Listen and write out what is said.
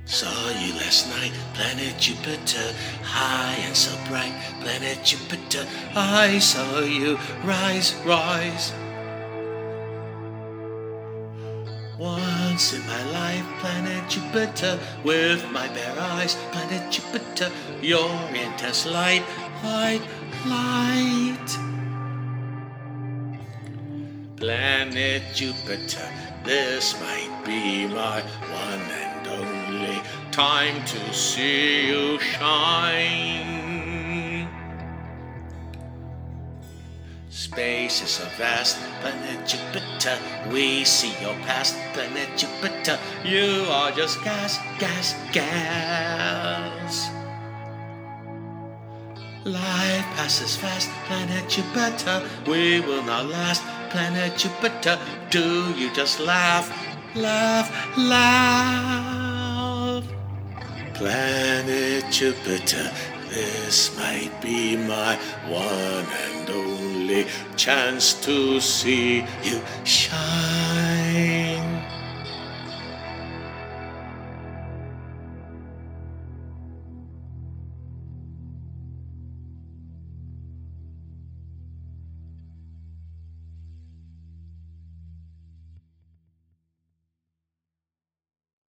Saw you last night, planet Jupiter, high and so bright, planet Jupiter. I saw you rise, rise. Once in my life, planet Jupiter, with my bare eyes, planet Jupiter, your intense light, light, light. Planet Jupiter, this might be my one and only time to see you shine. Space is so vast, planet Jupiter, we see your past, planet Jupiter, you are just gas, gas, gas. Life passes fast, planet Jupiter, we will not last, planet Jupiter, do you just laugh, laugh, laugh? Planet Jupiter, this might be my one and only chance to see you shine.